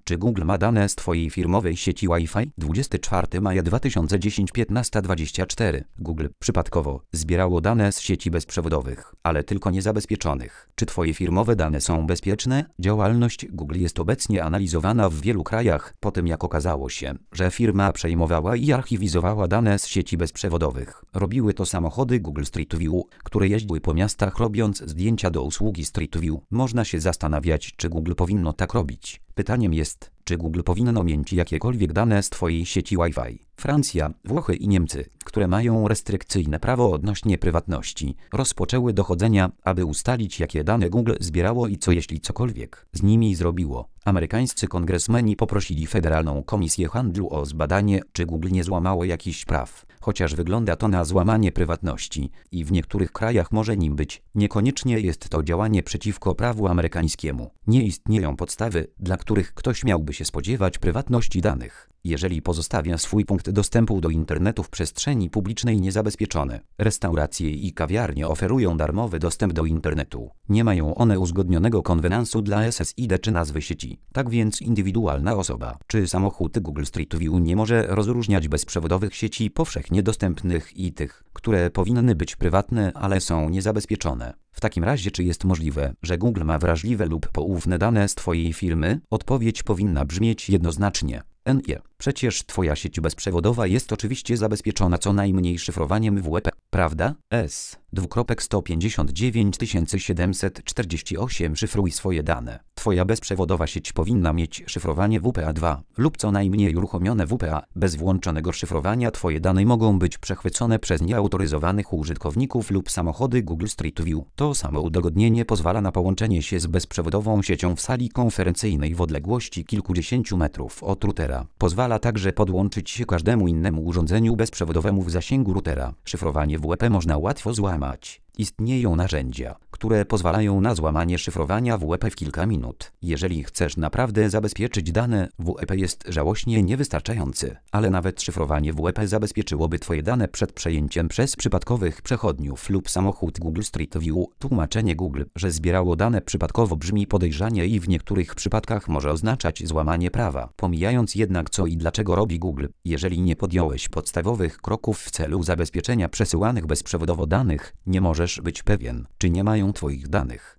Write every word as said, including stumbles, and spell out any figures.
Czy Google ma dane z Twojej firmowej sieci Wi-Fi? dwudziestego czwartego maja dwa tysiące dziesiątego piętnasta dwadzieścia cztery. Google przypadkowo zbierało dane z sieci bezprzewodowych, ale tylko niezabezpieczonych. Czy Twoje firmowe dane są bezpieczne? Działalność Google jest obecnie analizowana w wielu krajach, po tym jak okazało się, że firma przejmowała i archiwizowała dane z sieci bezprzewodowych. Robiły to samochody Google Street View, które jeździły po miastach robiąc zdjęcia do usługi Street View. Można się zastanawiać, czy Google powinno tak robić. Pytaniem jest, czy Google powinno mieć jakiekolwiek dane z Twojej sieci Wi-Fi. Francja, Włochy i Niemcy, które mają restrykcyjne prawo odnośnie prywatności, rozpoczęły dochodzenia, aby ustalić, jakie dane Google zbierało i co jeśli cokolwiek z nimi zrobiło. Amerykańscy kongresmeni poprosili Federalną Komisję Handlu o zbadanie, czy Google nie złamało jakichś praw, chociaż wygląda to na złamanie prywatności i w niektórych krajach może nim być. Niekoniecznie jest to działanie przeciwko prawu amerykańskiemu. Nie istnieją podstawy, dla których ktoś miałby się spodziewać prywatności danych, jeżeli pozostawia swój punkt dostępu do internetu w przestrzeni publicznej niezabezpieczony. Restauracje i kawiarnie oferują darmowy dostęp do internetu. Nie mają one uzgodnionego konwenansu dla S S I D czy nazwy sieci. Tak więc indywidualna osoba czy samochód Google Street View nie może rozróżniać bezprzewodowych sieci powszechnie dostępnych i tych, które powinny być prywatne, ale są niezabezpieczone. W takim razie czy jest możliwe, że Google ma wrażliwe lub poufne dane z Twojej firmy? Odpowiedź powinna brzmieć jednoznacznie. Nie. Przecież Twoja sieć bezprzewodowa jest oczywiście zabezpieczona co najmniej szyfrowaniem W P, prawda? S. sto pięćdziesiąt dziewięć tysięcy siedemset czterdzieści osiem Szyfruj swoje dane. Twoja bezprzewodowa sieć powinna mieć szyfrowanie W P A dwa lub co najmniej uruchomione W P A. Bez włączonego szyfrowania Twoje dane mogą być przechwycone przez nieautoryzowanych użytkowników lub samochody Google Street View. To samo udogodnienie pozwala na połączenie się z bezprzewodową siecią w sali konferencyjnej w odległości kilkudziesięciu metrów od routera. Pozwala także podłączyć się każdemu innemu urządzeniu bezprzewodowemu w zasięgu routera. Szyfrowanie W P można łatwo złamać. Istnieją narzędzia, które pozwalają na złamanie szyfrowania W P w kilka minut. Jeżeli chcesz naprawdę zabezpieczyć dane, W P jest żałośnie niewystarczający, ale nawet szyfrowanie W P zabezpieczyłoby Twoje dane przed przejęciem przez przypadkowych przechodniów lub samochód Google Street View. Tłumaczenie Google, że zbierało dane przypadkowo brzmi podejrzanie i w niektórych przypadkach może oznaczać złamanie prawa. Pomijając jednak co i dlaczego robi Google, jeżeli nie podjąłeś podstawowych kroków w celu zabezpieczenia przesyłanych bezprzewodowo danych, nie możesz być pewien, czy nie mają Twoich danych.